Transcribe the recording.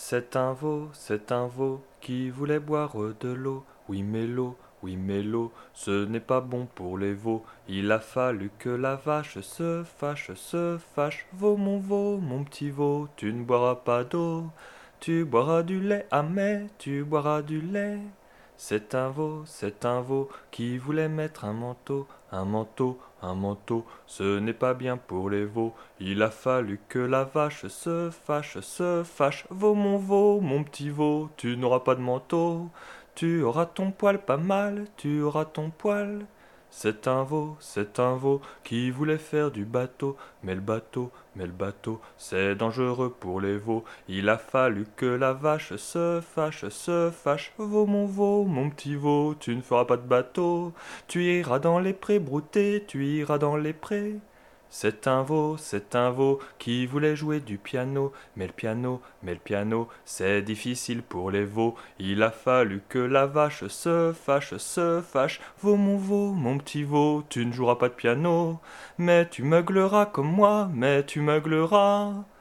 C'est un veau qui voulait boire de l'eau. Oui mais l'eau, ce n'est pas bon pour les veaux. Il a fallu que la vache se fâche. Veau, mon petit veau, tu ne boiras pas d'eau. Tu boiras du lait, ah mais tu boiras du lait. C'est un veau qui voulait mettre un manteau, ce n'est pas bien pour les veaux. Il a fallu que la vache se fâche. Veau, mon petit veau, tu n'auras pas de manteau. Tu auras ton poil pas mal, tu auras ton poil. C'est un veau qui voulait faire du bateau, mais le bateau, c'est dangereux pour les veaux. Il a fallu que la vache se fâche. Veau, mon petit veau, tu ne feras pas de bateau. Tu iras dans les prés brouter, tu iras dans les prés. C'est un veau qui voulait jouer du piano, mais le piano, c'est difficile pour les veaux. Il a fallu que la vache se fâche. Veau, mon petit veau, tu ne joueras pas de piano, mais tu meugleras comme moi, mais tu meugleras.